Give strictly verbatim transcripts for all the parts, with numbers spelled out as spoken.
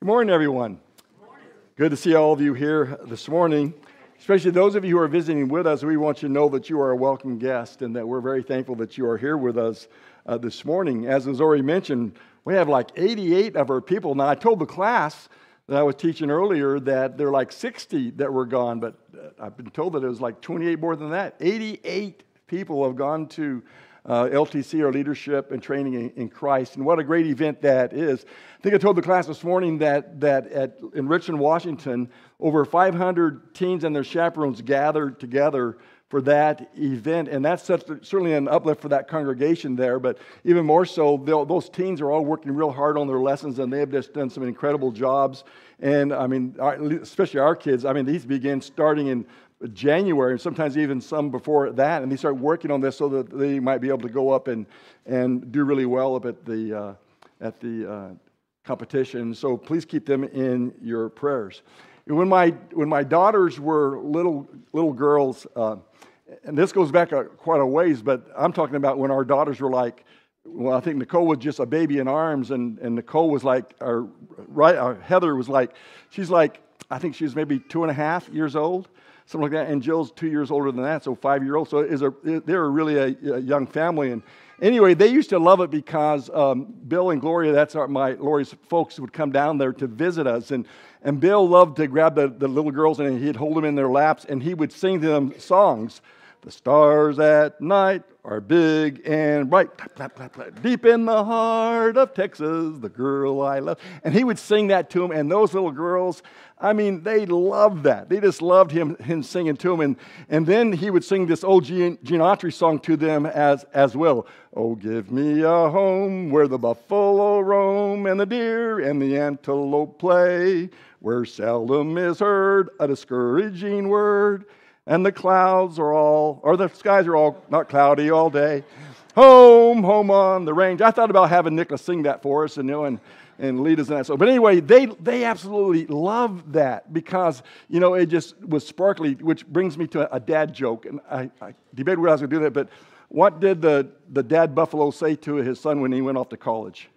Good morning, everyone. Good morning. Good to see all of you here this morning. Especially those of you who are visiting with us, we want you to know that you are a welcome guest and that we're very thankful that you are here with us uh, this morning. As was already mentioned, we have like eighty-eight of our people. Now, I told the class that I was teaching earlier that there are like sixty that were gone, but I've been told that it was like twenty-eight more than that. eighty-eight people have gone to Uh, L T C, our leadership and training in, in Christ, and what a great event that is. I think I told the class this morning that that at, in Richland, Washington, over five hundred teens and their chaperones gathered together for that event, and that's such, certainly an uplift for that congregation there, but even more so, those teens are all working real hard on their lessons, and they have just done some incredible jobs, and I mean, our, especially our kids, I mean, these begin starting in January, and sometimes even some before that, and they start working on this so that they might be able to go up and, and do really well up at the uh, at the uh, competition. So please keep them in your prayers. When my when my daughters were little little girls, uh, and this goes back a, quite a ways, but I'm talking about when our daughters were like, well, I think Nicole was just a baby in arms, and, and Nicole was like, or right, or Heather was like, she's like, I think she was maybe two and a half years old. Something like that, and Jill's two years older than that, so five-year-old. So is a, they're really a, a young family. And anyway, they used to love it because um, Bill and Gloria, that's our, my Lori's folks, would come down there to visit us. And, and Bill loved to grab the, the little girls, and he'd hold them in their laps, and he would sing to them songs. The stars at night are big and bright, clap, clap, clap, clap. Deep in the heart of Texas, the girl I love. And he would sing that to them, and those little girls, I mean, they loved that. They just loved him, him singing to them. And, and then he would sing this old Gene, Gene Autry song to them as, as well. Oh, give me a home where the buffalo roam and the deer and the antelope play, where seldom is heard a discouraging word, and the clouds are all, or the skies are all not cloudy all day. Home, home on the range. I thought about having Nicholas sing that for us, and you know, and, and lead us in that. So, but anyway, they they absolutely love that because you know it just was sparkly, which brings me to a dad joke. And I, I debated whether I was going to do that, but what did the the dad buffalo say to his son when he went off to college?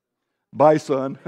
Bye, son.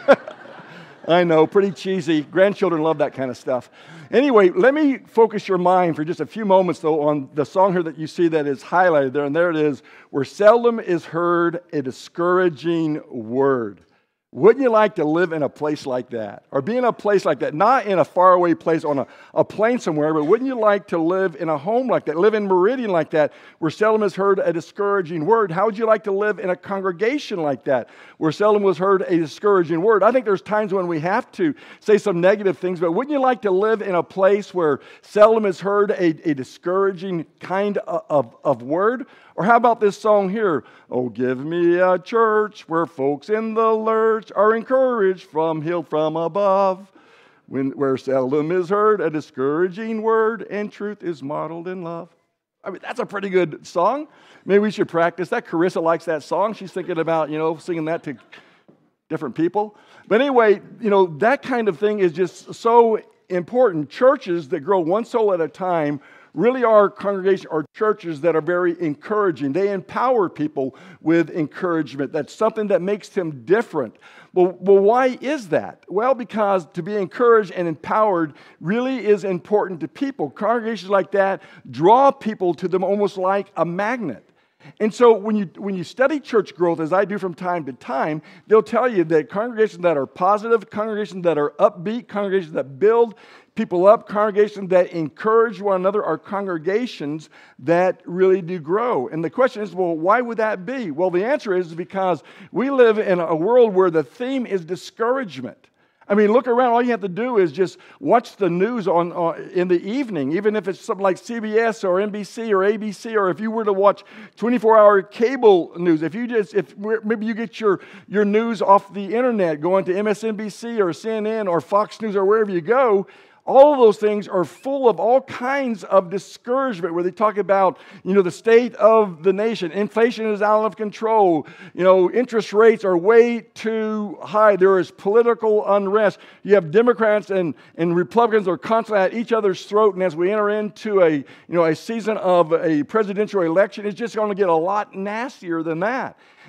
I know, pretty cheesy. Grandchildren love that kind of stuff. Anyway, let me focus your mind for just a few moments, though, on the song here that you see that is highlighted there. And there it is, where seldom is heard a discouraging word. Wouldn't you like to live in a place like that? Or be in a place like that? Not in a faraway place on a, a plane somewhere, but wouldn't you like to live in a home like that? Live in Meridian like that, where seldom is heard a discouraging word? How would you like to live in a congregation like that, where seldom was heard a discouraging word? I think there's times when we have to say some negative things, but wouldn't you like to live in a place where seldom is heard a, a discouraging kind of, of, of word? Or how about this song here? Oh, give me a church where folks in the lurch are encouraged from hill from above, when, where seldom is heard a discouraging word and truth is modeled in love. I mean, that's a pretty good song. Maybe we should practice that. Carissa likes that song. She's thinking about, you know, singing that to different people. But anyway, you know, that kind of thing is just so important. Churches that grow one soul at a time really are congregations or churches that are very encouraging. They empower people with encouragement. That's something that makes them different. Well, well, why is that? Well, because to be encouraged and empowered really is important to people. Congregations like that draw people to them almost like a magnet. And so when you when you study church growth, as I do from time to time, they'll tell you that congregations that are positive, congregations that are upbeat, congregations that build people up, congregations that encourage one another are congregations that really do grow. And the question is, well, why would that be? Well, the answer is because we live in a world where the theme is discouragement. I mean, look around. All you have to do is just watch the news on, on in the evening, even if it's something like C B S or N B C or A B C, or if you were to watch twenty-four hour cable news. If you just, if maybe you get your, your news off the internet, going to M S N B C or C N N or Fox News or wherever you go, all of those things are full of all kinds of discouragement, where they talk about, you know, the state of the nation. Inflation is out of control. You know, interest rates are way too high. There is political unrest. You have Democrats and, and Republicans are constantly at each other's throat. And as we enter into a, you know, a season of a presidential election, it's just going to get a lot nastier than that.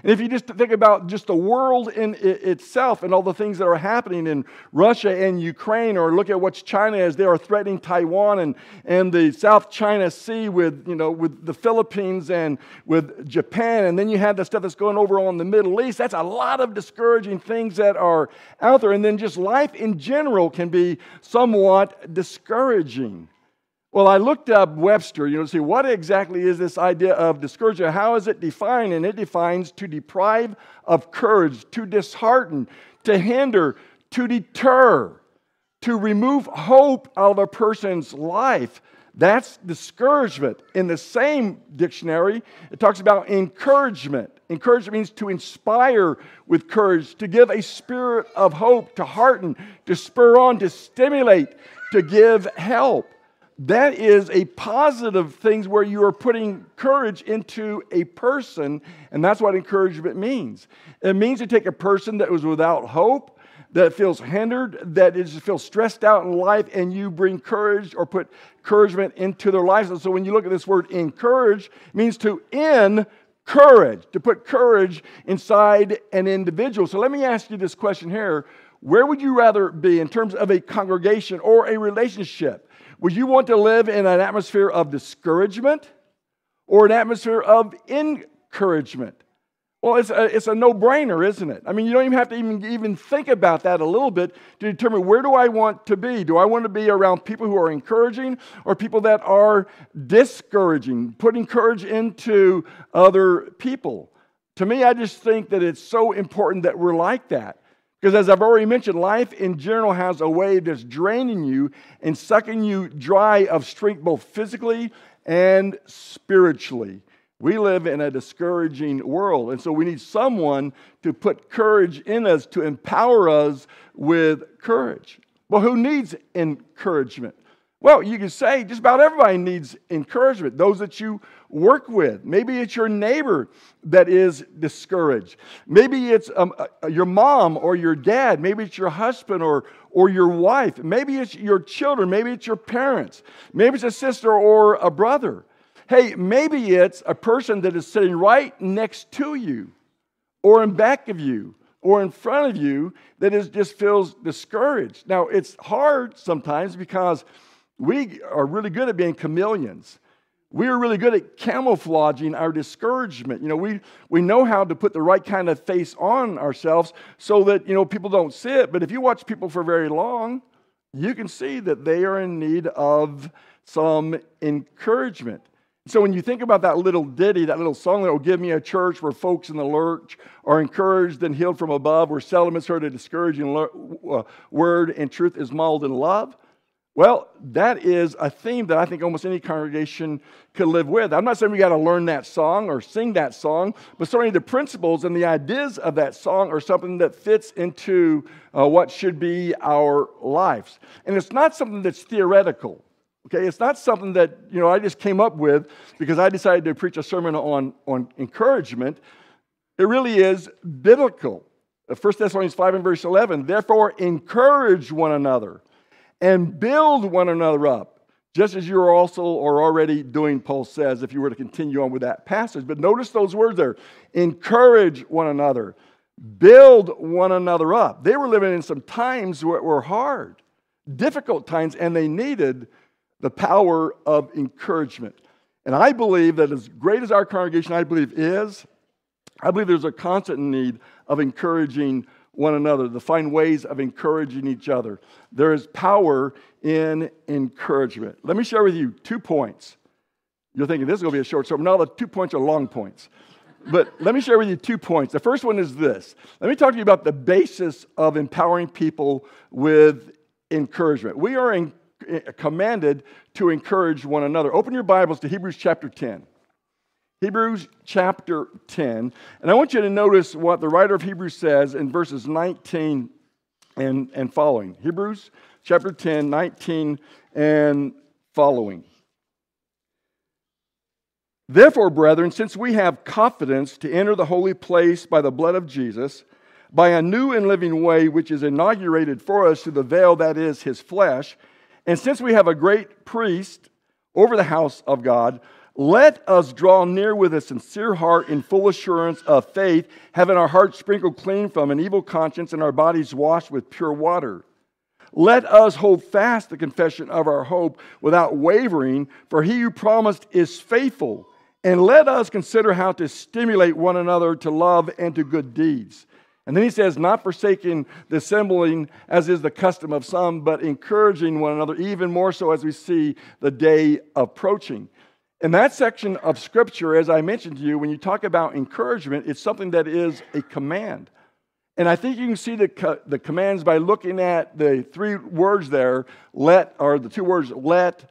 And if you just think about just the world in itself and all the things that are happening in Russia and Ukraine, or look at what China is, they are threatening Taiwan and, and the South China Sea with, you know, with the Philippines and with Japan. And then you have the stuff that's going over on the Middle East. That's a lot of discouraging things that are out there. And then just life in general can be somewhat discouraging. Well, I looked up Webster, you know, to see what exactly is this idea of discouragement. How is it defined? And it defines to deprive of courage, to dishearten, to hinder, to deter, to remove hope out of a person's life. That's discouragement. In the same dictionary, it talks about encouragement. Encouragement means to inspire with courage, to give a spirit of hope, to hearten, to spur on, to stimulate, to give help. That is a positive thing where you are putting courage into a person, and that's what encouragement means. It means to take a person that was without hope, that feels hindered, that is feels stressed out in life, and you bring courage or put encouragement into their lives. And so when you look at this word encourage, it means to encourage, to put courage inside an individual. So let me ask you this question here. Where would you rather be in terms of a congregation or a relationship? Would you want to live in an atmosphere of discouragement or an atmosphere of encouragement? Well, it's a, it's a no-brainer, isn't it? I mean, you don't even have to even, even think about that a little bit to determine, where do I want to be? Do I want to be around people who are encouraging or people that are discouraging, putting courage into other people? To me, I just think that it's so important that we're like that. Because as I've already mentioned, life in general has a way that's draining you and sucking you dry of strength, both physically and spiritually. We live in a discouraging world, and so we need someone to put courage in us, to empower us with courage. Well, who needs encouragement? Well, you can say just about everybody needs encouragement. Those that you work with. Maybe it's your neighbor that is discouraged. Maybe it's um, uh, your mom or your dad. Maybe it's your husband or, or your wife. Maybe it's your children. Maybe it's your parents. Maybe it's a sister or a brother. Hey, maybe it's a person that is sitting right next to you or in back of you or in front of you that is just feels discouraged. Now, it's hard sometimes because we are really good at being chameleons. We are really good at camouflaging our discouragement. You know, we, we know how to put the right kind of face on ourselves so that, you know, people don't see it. But if you watch people for very long, you can see that they are in need of some encouragement. So when you think about that little ditty, that little song that will give me a church where folks in the lurch are encouraged and healed from above, where seldom is heard a discouraging word and truth is mauled in love. Well, that is a theme that I think almost any congregation could live with. I'm not saying we got to learn that song or sing that song, but certainly the principles and the ideas of that song are something that fits into uh, what should be our lives. And it's not something that's theoretical. Okay, it's not something that, you know, I just came up with because I decided to preach a sermon on, on encouragement. It really is biblical. First Thessalonians five and verse eleven, therefore encourage one another and build one another up, just as you are also or already doing, Paul says, if you were to continue on with that passage. But notice those words there. Encourage one another. Build one another up. They were living in some times where were hard, difficult times, and they needed the power of encouragement. And I believe that as great as our congregation, I believe, is, I believe there's a constant need of encouraging one another, to find ways of encouraging each other. There is power in encouragement. Let me share with you two points. You're thinking this is going to be a short sermon. No, the two points are long points. But let me share with you two points. The first one is this. Let me talk to you about the basis of empowering people with encouragement. We are in, commanded to encourage one another. Open your Bibles to Hebrews chapter ten. Hebrews chapter ten. And I want you to notice what the writer of Hebrews says in verses nineteen and, and following. Hebrews chapter ten, nineteen and following. Therefore, brethren, since we have confidence to enter the holy place by the blood of Jesus, by a new and living way which is inaugurated for us through the veil that is his flesh, and since we have a great priest over the house of God, Let us draw near with a sincere heart in full assurance of faith, having our hearts sprinkled clean from an evil conscience and our bodies washed with pure water. Let us hold fast the confession of our hope without wavering, for he who promised is faithful. And let us consider how to stimulate one another to love and to good deeds. And then he says, not forsaking the assembling as is the custom of some, but encouraging one another, even more so as we see the day approaching. In that section of Scripture, as I mentioned to you, when you talk about encouragement, it's something that is a command. And I think you can see the, co- the commands by looking at the three words there, let, or the two words, let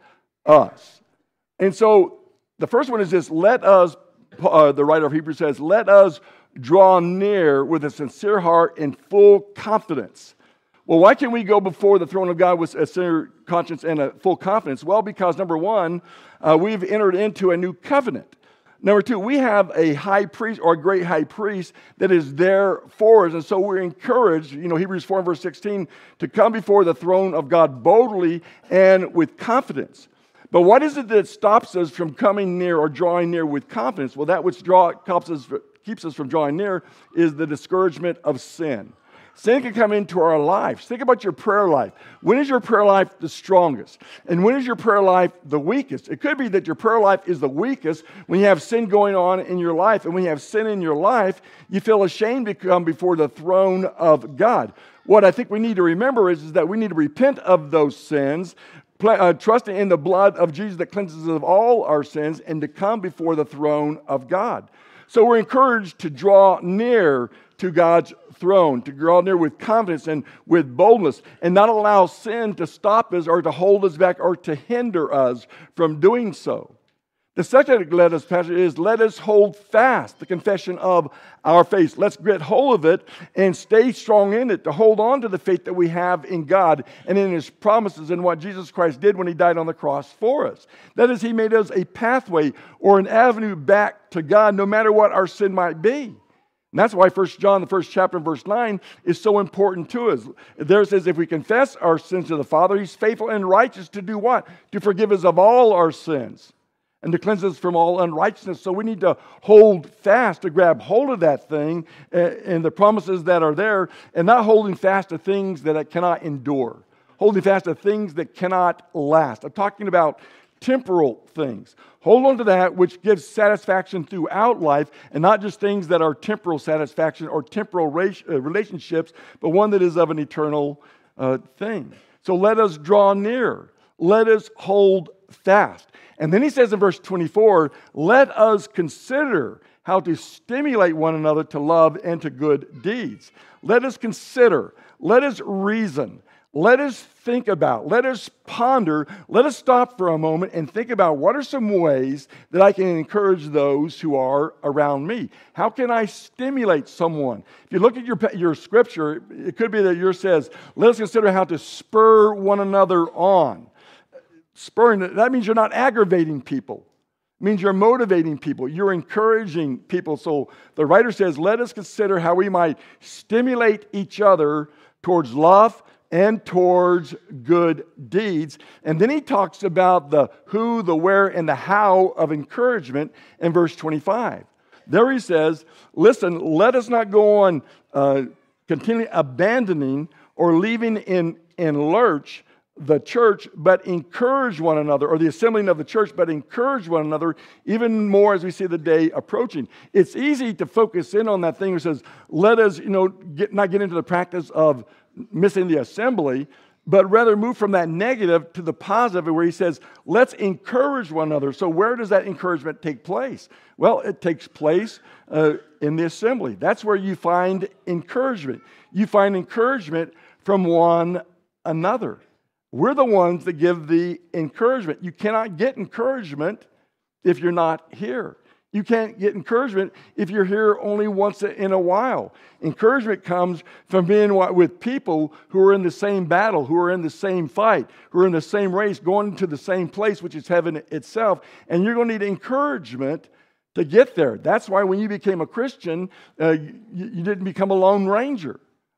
us. And so the first one is this, let us, uh, the writer of Hebrews says, let us draw near with a sincere heart and full confidence. Well, why can we go before the throne of God with a sincere conscience and a full confidence? Well, because number one, uh, we've entered into a new covenant. Number two, we have a high priest or a great high priest that is there for us. And so we're encouraged, you know, Hebrews four and verse sixteen, to come before the throne of God boldly and with confidence. But what is it that stops us from coming near or drawing near with confidence? Well, that which draw, keeps us, keeps us from drawing near is the discouragement of sin. Sin can come into our lives. Think about your prayer life. When is your prayer life the strongest? And when is your prayer life the weakest? It could be that your prayer life is the weakest when you have sin going on in your life. And when you have sin in your life, you feel ashamed to come before the throne of God. What I think we need to remember is, is that we need to repent of those sins, Uh, trusting in the blood of Jesus that cleanses us of all our sins, and to come before the throne of God. So we're encouraged to draw near to God's throne, to draw near with confidence and with boldness, and not allow sin to stop us or to hold us back or to hinder us from doing so. The second let us passage is, let us hold fast the confession of our faith. Let's get hold of it and stay strong in it, to hold on to the faith that we have in God and in His promises and what Jesus Christ did when He died on the cross for us. That is, He made us a pathway or an avenue back to God, no matter what our sin might be. And that's why First John, the first chapter, verse nine, is so important to us. There it says, if we confess our sins to the Father, He's faithful and righteous to do what? To forgive us of all our sins and to cleanse us from all unrighteousness. So we need to hold fast, to grab hold of that thing and the promises that are there, and not holding fast to things that it cannot endure. Holding fast to things that cannot last. I'm talking about temporal things. Hold on to that which gives satisfaction throughout life, and not just things that are temporal satisfaction or temporal relationships, but one that is of an eternal uh, thing. So let us draw near. Let us hold fast. And then he says in verse twenty-four, let us consider how to stimulate one another to love and to good deeds. Let us consider, let us reason, let us think about, let us ponder, let us stop for a moment and think about what are some ways that I can encourage those who are around me. How can I stimulate someone? If you look at your, your scripture, it could be that yours says, let us consider how to spur one another on. Spurring, that means you're not aggravating people. It means you're motivating people. You're encouraging people. So the writer says, let us consider how we might stimulate each other towards love and towards good deeds. And then he talks about the who, the where, and the how of encouragement in verse twenty-five. There he says, listen, let us not go on uh, continually abandoning or leaving in, in lurch the church, but encourage one another, or the assembling of the church, but encourage one another even more as we see the day approaching. It's easy to focus in on that thing that says, let us, you know, get, not get into the practice of missing the assembly, but rather move from that negative to the positive, where he says, let's encourage one another. So where does that encouragement take place? Well, it takes place uh, in the assembly. That's where you find encouragement. You find encouragement from one another. We're the ones that give the encouragement. You cannot get encouragement if you're not here. You can't get encouragement if you're here only once in a while. Encouragement comes from being with people who are in the same battle, who are in the same fight, who are in the same race, going to the same place, which is heaven itself. And you're going to need encouragement to get there. That's why when you became a Christian, uh, you, you didn't become a lone ranger.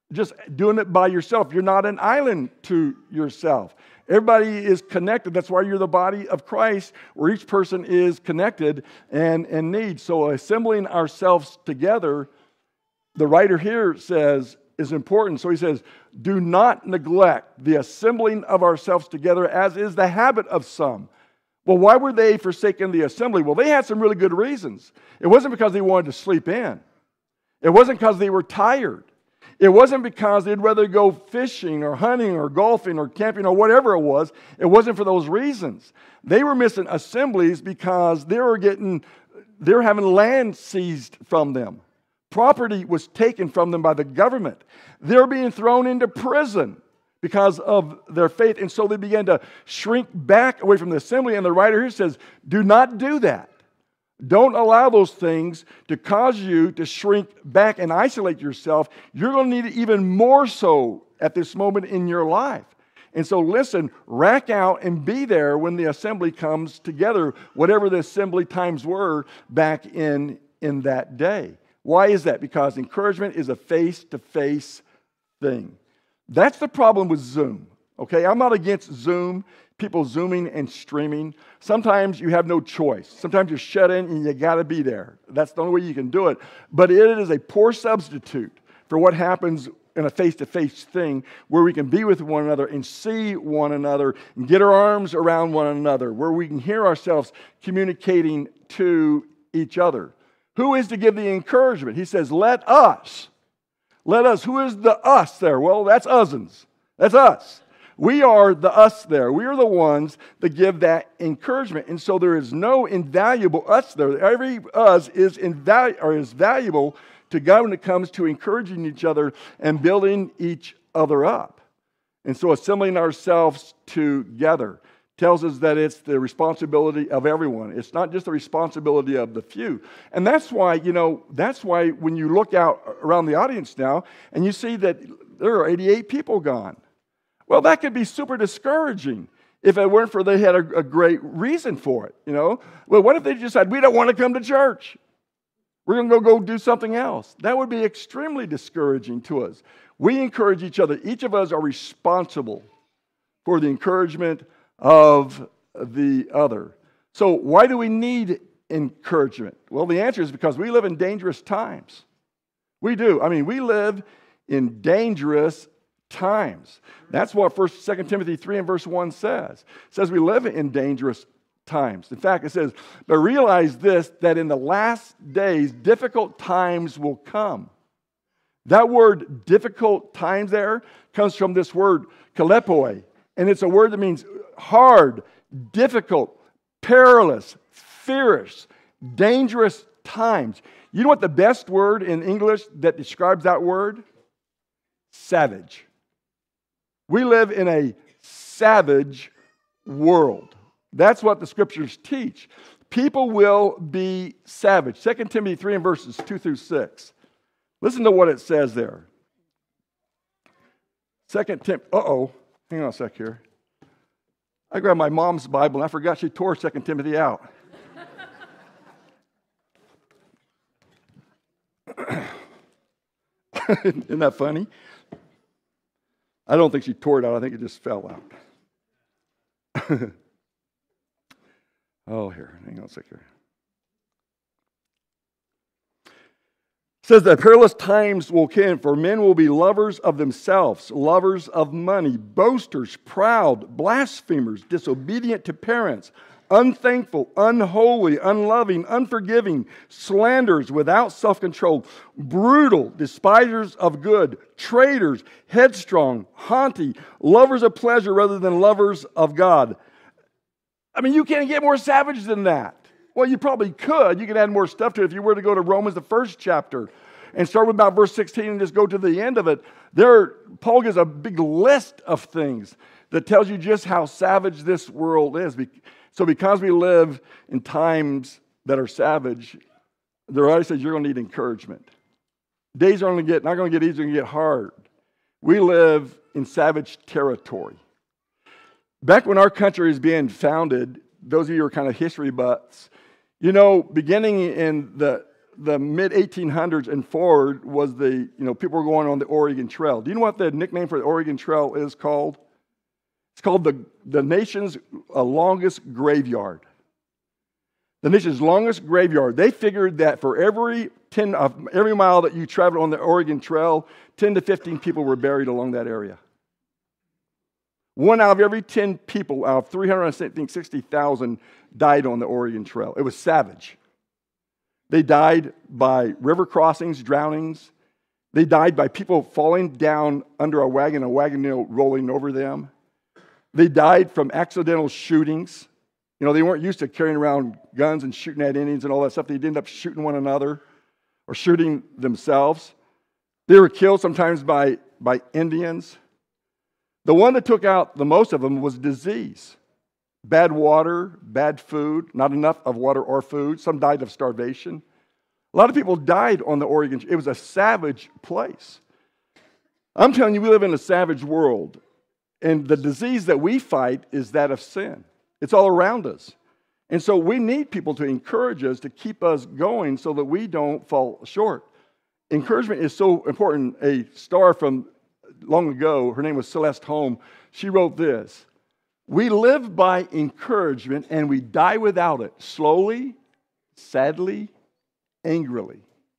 just doing it by yourself. You're not an island to yourself. Everybody is connected. That's why you're the body of Christ, where each person is connected and, and needs. So assembling ourselves together, the writer here says, is important. So he says, do not neglect the assembling of ourselves together, as is the habit of some. Well, why were they forsaking the assembly? Well, they had some really good reasons. It wasn't because they wanted to sleep in. It wasn't because they were tired. It wasn't because they'd rather go fishing or hunting or golfing or camping or whatever it was. It wasn't for those reasons. They were missing assemblies because they were getting, they were having land seized from them. Property was taken from them by the government. They were being thrown into prison because of their faith. And so they began to shrink back away from the assembly. And the writer here says, do not do that. Don't allow those things to cause you to shrink back and isolate yourself. You're going to need it even more so at this moment in your life. And so listen, rack out and be there when the assembly comes together, whatever the assembly times were back in, in that day. Why is that? Because encouragement is a face-to-face thing. That's the problem with Zoom. Okay, I'm not against Zoom, people Zooming and streaming. Sometimes you have no choice. Sometimes you're shut in and you got to be there. That's the only way you can do it. But it is a poor substitute for what happens in a face-to-face thing where we can be with one another and see one another and get our arms around one another, where we can hear ourselves communicating to each other. Who is to give the encouragement? He says, let us. Let us. Who is the us there? Well, that's usins. That's us. We are the us there. We are the ones that give that encouragement. And so there is no invaluable us there. Every us is, invalu- or is valuable to God when it comes to encouraging each other and building each other up. And so assembling ourselves together tells us that it's the responsibility of everyone. It's not just the responsibility of the few. And that's why, you know, that's why when you look out around the audience now and you see that there are eighty-eight people gone. Well, that could be super discouraging if it weren't for they had a, a great reason for it, you know. Well, what if they just said, we don't want to come to church. We're going to go, go do something else. That would be extremely discouraging to us. We encourage each other. Each of us are responsible for the encouragement of the other. So why do we need encouragement? Well, the answer is because we live in dangerous times. We do. I mean, we live in dangerous times. That's what First, Second Timothy three and verse one says. It says we live in dangerous times. In fact, it says, but realize this, that in the last days, difficult times will come. That word difficult times there comes from this word kalepoi, and it's a word that means hard, difficult, perilous, fierce, dangerous times. You know what the best word in English that describes that word? Savage. We live in a savage world. That's what the scriptures teach. People will be savage. Second Timothy three and verses two through six. Listen to what it says there. Second Timothy, uh-oh, hang on a sec here. I grabbed my mom's Bible and I forgot she tore Second Timothy out. Isn't that funny? I don't think she tore it out. I think it just fell out. Oh, here. Hang on a sec here. It says that perilous times will come, for men will be lovers of themselves, lovers of money, boasters, proud, blasphemers, disobedient to parents, unthankful, unholy, unloving, unforgiving, slanderers, without self-control, brutal, despisers of good, traitors, headstrong, haughty, lovers of pleasure rather than lovers of God. I mean, you can't get more savage than that. Well, you probably could. You could add more stuff to it if you were to go to Romans, the first chapter, and start with about verse sixteen and just go to the end of it. There, Paul gives a big list of things that tells you just how savage this world is. So because we live in times that are savage, the writer says you're going to need encouragement. Days are going to get, not going to get easy, they're going to get hard. We live in savage territory. Back when our country was being founded, those of you who are kind of history buffs, you know, beginning in the the mid eighteen hundreds and forward was the, you know, people were going on the Oregon Trail. Do you know what the nickname for the Oregon Trail is called? It's called the, the nation's uh, longest graveyard. The nation's longest graveyard. They figured that for every ten, uh, every mile that you traveled on the Oregon Trail, ten to fifteen people were buried along that area. One out of every ten people out of three hundred sixty thousand died on the Oregon Trail. It was savage. They died by river crossings, drownings. They died by people falling down under a wagon, a wagon wheel rolling over them. They died from accidental shootings. You know, they weren't used to carrying around guns and shooting at Indians and all that stuff. They'd end up shooting one another or shooting themselves. They were killed sometimes by, by Indians. The one that took out the most of them was disease. Bad water, bad food, not enough of water or food. Some died of starvation. A lot of people died on the Oregon. It was a savage place. I'm telling you, we live in a savage world. And the disease that we fight is that of sin. It's all around us. And so we need people to encourage us, to keep us going so that we don't fall short. Encouragement is so important. A star from long ago, her name was Celeste Holm, she wrote this: "We live by encouragement and we die without it, slowly, sadly, angrily."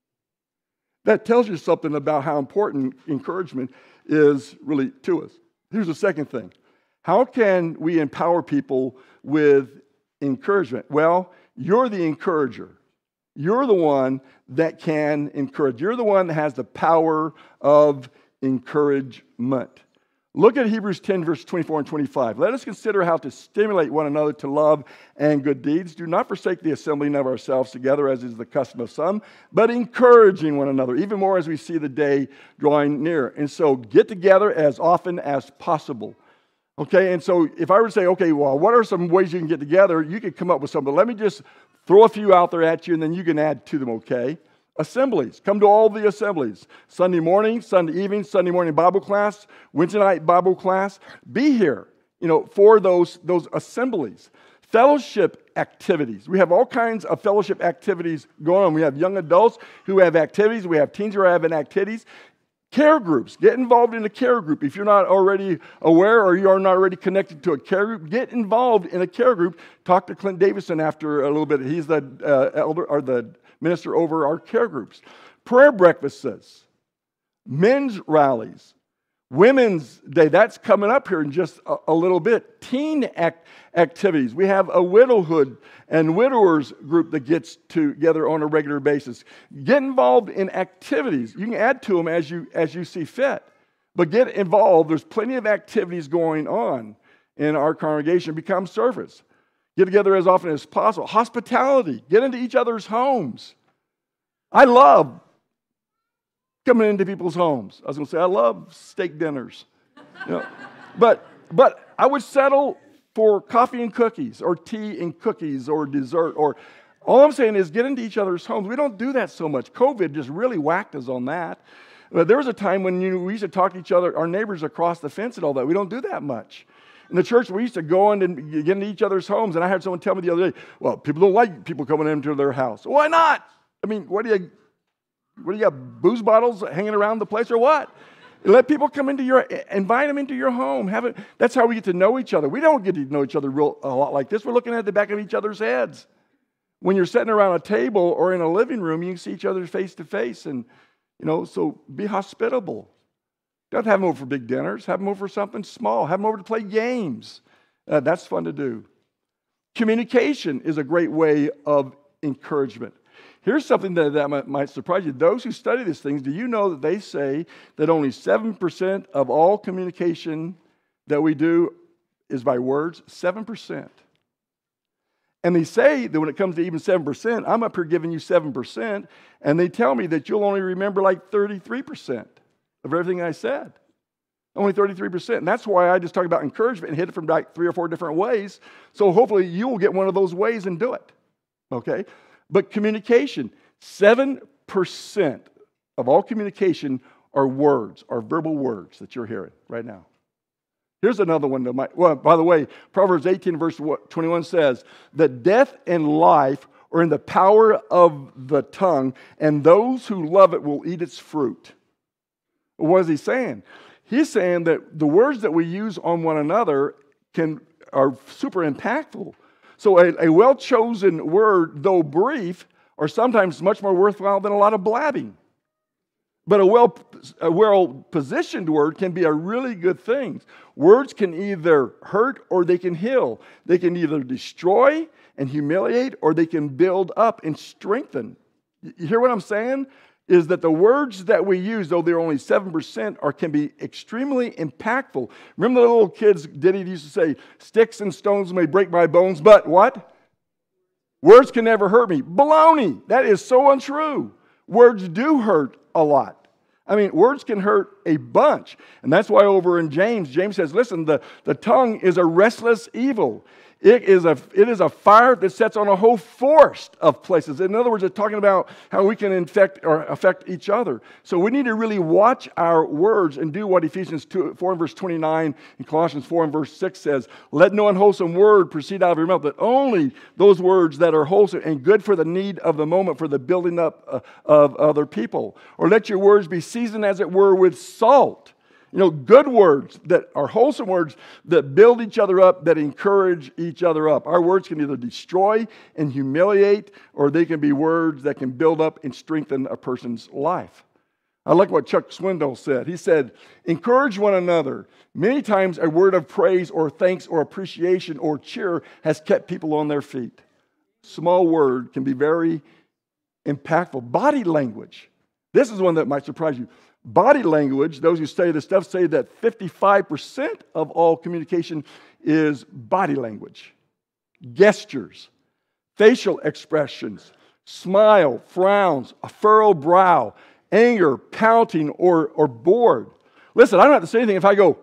That tells you something about how important encouragement is really to us. Here's the second thing. How can we empower people with encouragement? Well, you're the encourager. You're the one that can encourage. You're the one that has the power of encouragement. Look at Hebrews ten, verse twenty-four and twenty-five. "Let us consider how to stimulate one another to love and good deeds. Do not forsake the assembling of ourselves together, as is the custom of some, but encouraging one another, even more as we see the day drawing near." And so get together as often as possible. Okay, and so if I were to say, okay, well, what are some ways you can get together? You could come up with some, but let me just throw a few out there at you, and then you can add to them, okay? Assemblies. Come to all the assemblies. Sunday morning, Sunday evening, Sunday morning Bible class, Wednesday night Bible class. Be here, you know, for those, those assemblies. Fellowship activities. We have all kinds of fellowship activities going on. We have young adults who have activities. We have teens who are having activities. Care groups. Get involved in a care group. If you're not already aware or you are not already connected to a care group, get involved in a care group. Talk to Clint Davison after a little bit. He's the uh, elder or the minister over our care groups. Prayer breakfasts, men's rallies, Women's Day. That's coming up here in just a, a little bit. Teen act, activities. We have a widowhood and widowers group that gets together on a regular basis. Get involved in activities. You can add to them as you as you see fit, but get involved. There's plenty of activities going on in our congregation. Become servants. Get together as often as possible. Hospitality. Get into each other's homes. I love coming into people's homes. I was going to say, I love steak dinners. You know, but, but I would settle for coffee and cookies or tea and cookies or dessert. Or all I'm saying is get into each other's homes. We don't do that so much. COVID just really whacked us on that. But there was a time when you know, we used to talk to each other, our neighbors across the fence and all that. We don't do that much. In the church, we used to go in and get into each other's homes. And I had someone tell me the other day, well, people don't like people coming into their house. Why not? I mean, what do you... What do you got, booze bottles hanging around the place or what? Let people come into your, invite them into your home. Have it. That's how we get to know each other. We don't get to know each other real a lot like this. We're looking at the back of each other's heads. When you're sitting around a table or in a living room, you can see each other face to face. And, you know, so be hospitable. Don't have them over for big dinners. Have them over for something small. Have them over to play games. Uh, that's fun to do. Communication is a great way of encouragement. Here's something that, that might, might surprise you. Those who study these things, do you know that they say that only seven percent of all communication that we do is by words? seven percent. And they say that when it comes to even seven percent, I'm up here giving you seven percent, and they tell me that you'll only remember like thirty-three percent of everything I said. Only thirty-three percent. And that's why I just talk about encouragement and hit it from like three or four different ways. So hopefully you will get one of those ways and do it. Okay? But communication, seven percent of all communication are words, are verbal words that you're hearing right now. Here's another one that might, well, by the way, Proverbs eighteen verse twenty-one says that death and life or in the power of the tongue, and those who love it will eat its fruit. What is he saying? He's saying that the words that we use on one another can are super impactful. So a, a well-chosen word, though brief, are sometimes much more worthwhile than a lot of blabbing. But a well, a well-positioned word can be a really good thing. Words can either hurt or they can heal. They can either destroy and humiliate, or they can build up and strengthen. You hear what I'm saying? Is that the words that we use, though they're only seven percent, are, can be extremely impactful. Remember the little kids' ditty used to say, sticks and stones may break my bones, but what? Words can never hurt me. Baloney! That is so untrue. Words do hurt a lot. I mean, words can hurt a bunch. And that's why over in James, James says, listen, the, the tongue is a restless evil. It is, a, it is a fire that sets on a whole forest of places. In other words, it's talking about how we can infect or affect each other. So we need to really watch our words and do what Ephesians two, four and verse twenty-nine and Colossians four and verse six says. Let no unwholesome word proceed out of your mouth, but only those words that are wholesome and good for the need of the moment, for the building up uh, of other people. Or let your words be seasoned, as it were, with salt. You know, good words that are wholesome words that build each other up, that encourage each other up. Our words can either destroy and humiliate, or they can be words that can build up and strengthen a person's life. I like what Chuck Swindoll said. He said, encourage one another. Many times a word of praise or thanks or appreciation or cheer has kept people on their feet. Small word can be very impactful. Body language. This is one that might surprise you. Body language, those who study this stuff say that fifty-five percent of all communication is body language. Gestures, facial expressions, smile, frowns, a furrowed brow, anger, pouting, or, or bored. Listen, I don't have to say anything if I go.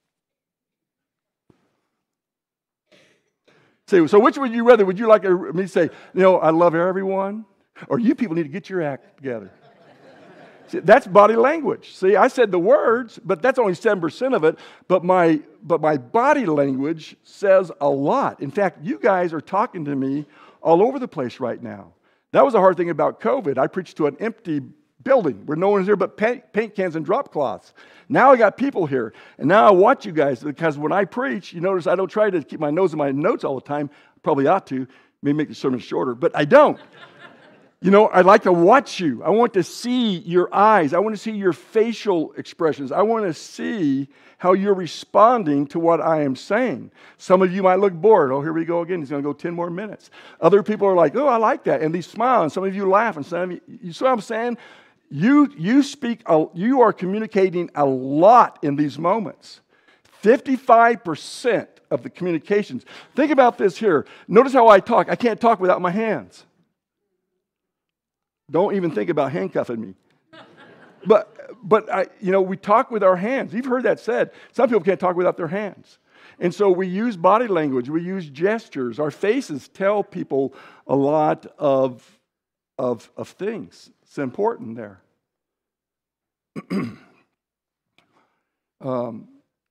Say, so which would you rather? Would you like me to say, you know, I love everyone? Or you people need to get your act together? See, that's body language. See, I said the words, but that's only seven percent of it. But my, but my body language says a lot. In fact, you guys are talking to me all over the place right now. That was the hard thing about COVID. I preached to an empty building where no one's here but paint, paint cans and drop cloths. Now I got people here. And now I watch you guys, because when I preach, you notice I don't try to keep my nose in my notes all the time. Probably ought to. Maybe make the sermon shorter, but I don't. You know, I like to watch you. I want to see your eyes. I want to see your facial expressions. I want to see how you're responding to what I am saying. Some of you might look bored. Oh, here we go again. He's going to go ten more minutes. Other people are like, oh, I like that. And they smile. And some of you laugh. And some of you, you see what I'm saying? You, you speak, a, you are communicating a lot in these moments. fifty-five percent of the communications. Think about this here. Notice how I talk. I can't talk without my hands. Don't even think about handcuffing me. But, but I, you know, we talk with our hands. You've heard that said. Some people can't talk without their hands. And so we use body language. We use gestures. Our faces tell people a lot of, of, of things. It's important there. um,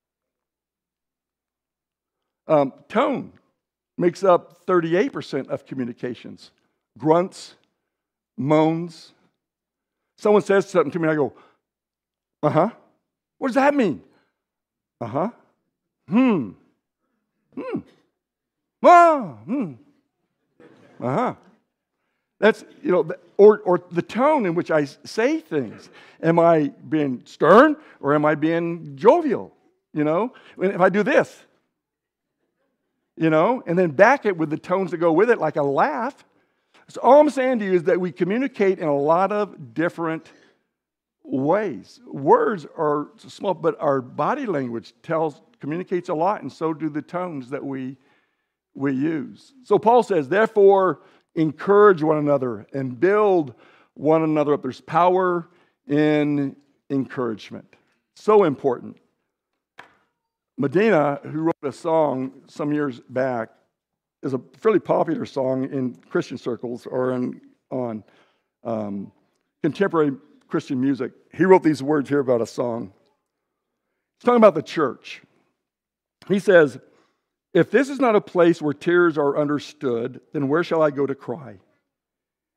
um, tone makes up thirty-eight percent of communications. Grunts, moans. Someone says something to me, and I go, uh-huh. What does that mean? Uh-huh. Hmm. Hmm. Ah, hmm. Uh-huh. That's, you know, or, or the tone in which I say things. Am I being stern, or am I being jovial? You know? If I do this, you know, and then back it with the tones that go with it, like a laugh. So all I'm saying to you is that we communicate in a lot of different ways. Words are small, but our body language tells, communicates a lot, and so do the tones that we, we use. So Paul says, therefore, encourage one another and build one another up. There's power in encouragement. So important. Medina, who wrote a song some years back, is a fairly popular song in Christian circles or in, on um, contemporary Christian music. He wrote these words here about a song. He's talking about the church. He says, if this is not a place where tears are understood, then where shall I go to cry?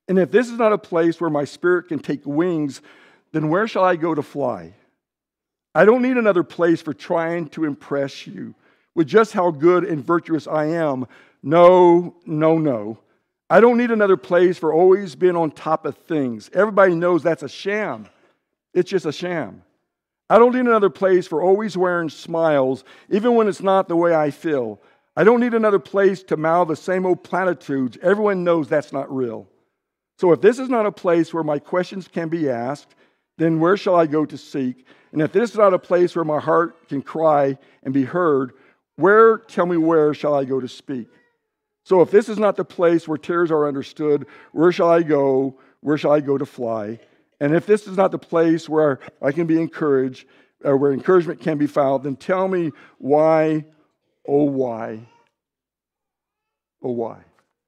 And if this is not a place where my spirit can take wings, then where shall I go to fly? I don't need another place for trying to impress you with just how good and virtuous I am. No, no, no. I don't need another place for always being on top of things. Everybody knows that's a sham. It's just a sham. I don't need another place for always wearing smiles, even when it's not the way I feel. I don't need another place to mouth the same old platitudes. Everyone knows that's not real. So if this is not a place where my questions can be asked, then where shall I go to seek? And if this is not a place where my heart can cry and be heard, where, tell me where shall I go to speak? So if this is not the place where tears are understood, where shall I go? Where shall I go to fly? And if this is not the place where I can be encouraged, or where encouragement can be found, then tell me why, oh why, oh why.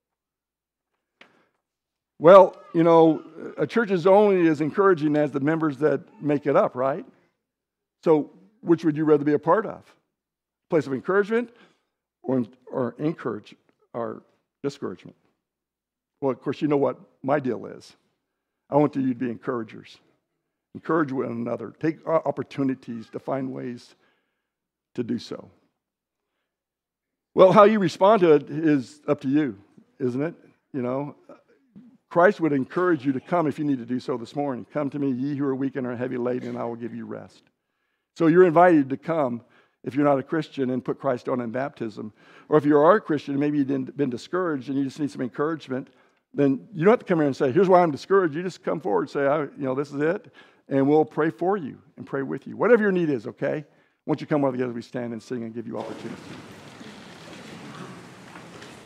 Well, you know, a church is only as encouraging as the members that make it up, right? So which would you rather be a part of? A place of encouragement or, or encourage or discouragement? Well, of course, you know what my deal is. I want you to be encouragers. Encourage one another. Take opportunities to find ways to do so. Well, how you respond to it is up to you, isn't it? You know, Christ would encourage you to come if you need to do so this morning. Come to me, ye who are weak and are heavy laden, and I will give you rest. So you're invited to come if you're not a Christian and put Christ on in baptism. Or if you are a Christian, maybe you've been discouraged and you just need some encouragement, then you don't have to come here and say, here's why I'm discouraged. You just come forward and say, I, you know, this is it, and we'll pray for you and pray with you. Whatever your need is, okay? Once you come all together, we stand and sing and give you opportunity.